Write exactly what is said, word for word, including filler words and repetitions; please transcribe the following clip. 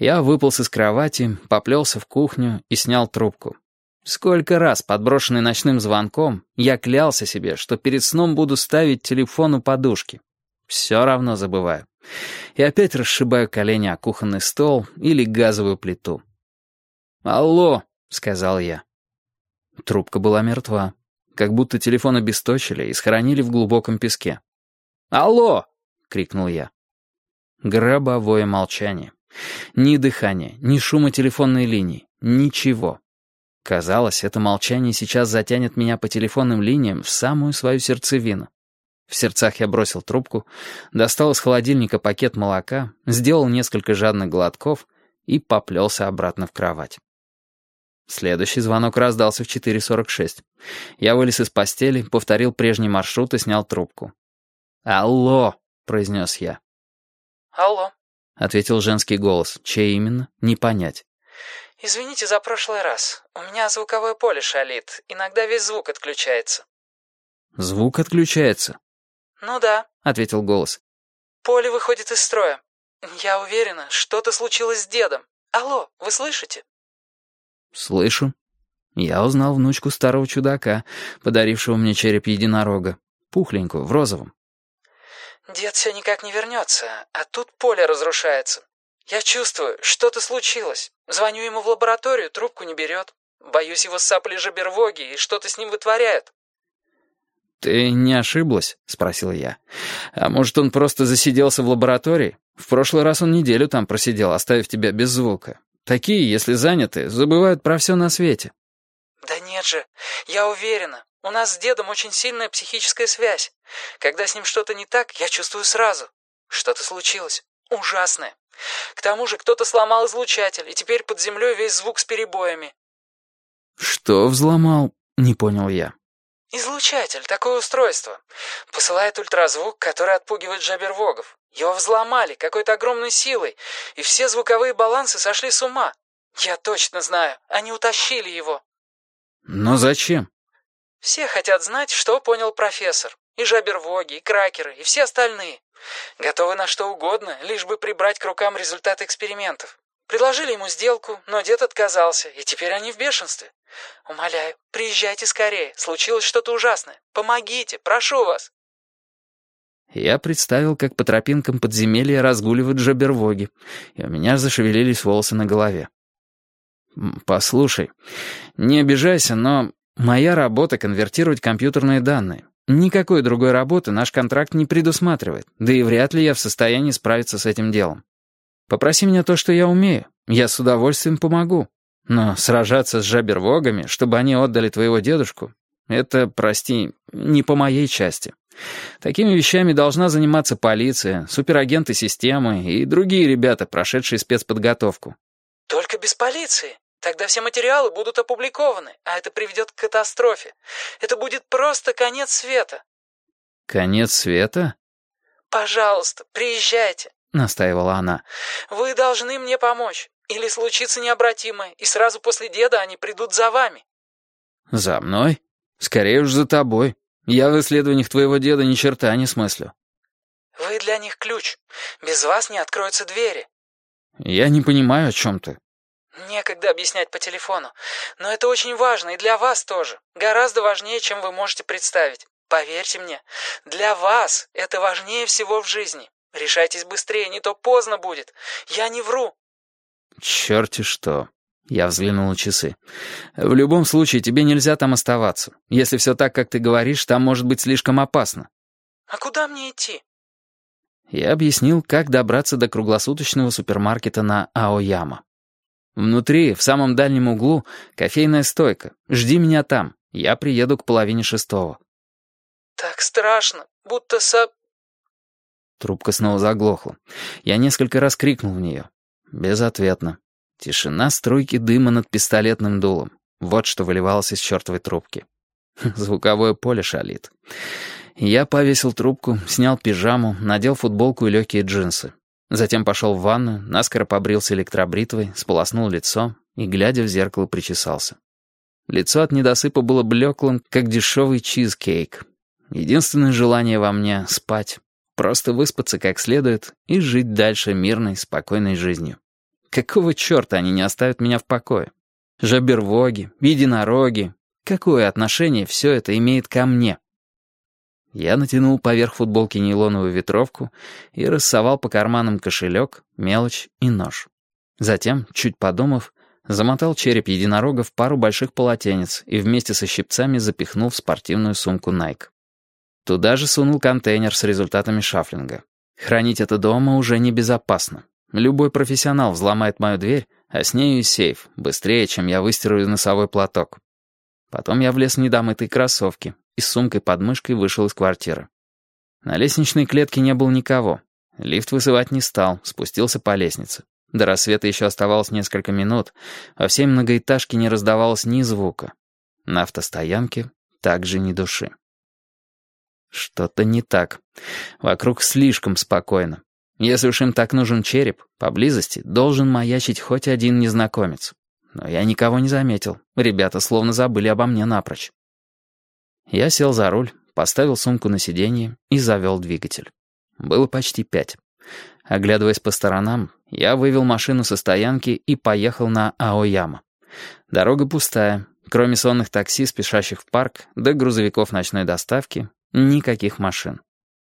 Я выполз из кровати, поплелся в кухню и снял трубку. Сколько раз, подброшенный ночным звонком, я клялся себе, что перед сном буду ставить телефон у подушки. Все равно забываю. И опять расшибаю колени о кухонный стол или газовую плиту. «Алло», — сказал я. Трубка была мертва, как будто телефон обесточили и схоронили в глубоком песке. «Алло!» — крикнул я. Гробовое молчание. Ни дыхания, ни шума телефонной линии, ничего. Казалось, это молчание сейчас затянет меня по телефонным линиям в самую свою сердцевину. В сердцах я бросил трубку, достал из холодильника пакет молока, сделал несколько жадных глотков и поплелся обратно в кровать. Следующий звонок раздался в четыре сорок шесть. Я вылез из постели, повторил прежний маршрут и снял трубку. «Алло!» — произнес я. «Алло», — ответил женский голос. Чей именно? Не понять. «Извините за прошлый раз. У меня звуковое поле шалит. Иногда весь звук отключается». «Звук отключается?» «Ну да», — ответил голос. «Поле выходит из строя. Я уверена, что-то случилось с дедом. Алло, вы слышите?» «Слышу». Я узнал внучку старого чудака, подарившего мне череп единорога. Пухленькую, в розовом. «Дед все никак не вернется, а тут поле разрушается. Я чувствую, что-то случилось. Звоню ему в лабораторию, трубку не берет. Боюсь, его сцапали жабервоги и что-то с ним вытворяют». «Ты не ошиблась?» — спросил я. «А может, он просто засиделся в лаборатории? В прошлый раз он неделю там просидел, оставив тебя без звука. Такие, если заняты, забывают про все на свете». «Да нет же, я уверена. У нас с дедом очень сильная психическая связь. Когда с ним что-то не так, я чувствую сразу. Что-то случилось. Ужасное. К тому же кто-то сломал излучатель, и теперь под землей весь звук с перебоями». «Что взломал?» — не понял я. «Излучатель, такое устройство. Посылает ультразвук, который отпугивает жабервогов. Его взломали какой-то огромной силой, и все звуковые балансы сошли с ума. Я точно знаю, они утащили его». «Но зачем?» «Все хотят знать, что понял профессор. И жабервоги, и кракеры, и все остальные. Готовы на что угодно, лишь бы прибрать к рукам результаты экспериментов. Предложили ему сделку, но дед отказался, и теперь они в бешенстве. Умоляю, приезжайте скорее, случилось что-то ужасное. Помогите, прошу вас». Я представил, как по тропинкам подземелья разгуливают жабервоги, и у меня зашевелились волосы на голове. «Послушай, не обижайся, но моя работа — конвертировать компьютерные данные. Никакой другой работы наш контракт не предусматривает, да и вряд ли я в состоянии справиться с этим делом. Попроси меня то, что я умею, я с удовольствием помогу. Но сражаться с жабервогами, чтобы они отдали твоего дедушку, это, прости, не по моей части. Такими вещами должна заниматься полиция, суперагенты системы и другие ребята, прошедшие спецподготовку». «Только без полиции. Тогда все материалы будут опубликованы, а это приведет к катастрофе. Это будет просто конец света». «Конец света?» «Пожалуйста, приезжайте», — настаивала она. «Вы должны мне помочь. Или случится необратимое, и сразу после деда они придут за вами». «За мной? Скорее уж за тобой. Я в исследованиях твоего деда ни черта не смыслю». «Вы для них ключ. Без вас не откроются двери». «Я не понимаю, о чем ты». «Некогда объяснять по телефону. Но это очень важно, и для вас тоже. Гораздо важнее, чем вы можете представить. Поверьте мне, для вас это важнее всего в жизни. Решайтесь быстрее, не то поздно будет. Я не вру». «Черти что». Я взглянул на часы. «В любом случае, тебе нельзя там оставаться. Если все так, как ты говоришь, там может быть слишком опасно». «А куда мне идти?» Я объяснил, как добраться до круглосуточного супермаркета на Аояма. Внутри, в самом дальнем углу, кофейная стойка. Жди меня там. Я приеду к половине шестого. «Так страшно, будто со...» Трубка снова заглохла. Я несколько раз крикнул в нее. Безответно. Тишина струйки дыма над пистолетным дулом. Вот что выливалось из чертовой трубки. Звуковое поле шалит. Я повесил трубку, снял пижаму, надел футболку и легкие джинсы. Затем пошел в ванную, наскоро побрился электробритвой, сполоснул лицо и, глядя в зеркало, причесался. Лицо от недосыпа было блеклым, как дешевый чизкейк. Единственное желание во мне — спать. Просто выспаться как следует и жить дальше мирной, спокойной жизнью. Какого черта они не оставят меня в покое? Жабервоги, единороги. Какое отношение все это имеет ко мне? Я натянул поверх футболки нейлоновую ветровку и рассовал по карманам кошелек, мелочь и нож. Затем, чуть подумав, замотал череп единорога в пару больших полотенец и вместе со щипцами запихнул в спортивную сумку Nike. Туда же сунул контейнер с результатами шафлинга. Хранить это дома уже небезопасно. Любой профессионал взломает мою дверь, а с нею и сейф, быстрее, чем я выстираю носовой платок. Потом я влез в недомытые кроссовки и с сумкой под мышкой вышел из квартиры. На лестничной клетке не было никого. Лифт вызывать не стал, спустился по лестнице. До рассвета еще оставалось несколько минут, а всей многоэтажке не раздавалось ни звука. На автостоянке также ни души. Что-то не так. Вокруг слишком спокойно. Если уж им так нужен череп, поблизости должен маячить хоть один незнакомец. Но я никого не заметил. Ребята словно забыли обо мне напрочь. Я сел за руль, поставил сумку на сиденье и завел двигатель. Было почти пять. Оглядываясь по сторонам, я вывел машину со стоянки и поехал на Аояма. Дорога пустая. Кроме сонных такси, спешащих в парк, да грузовиков ночной доставки, никаких машин.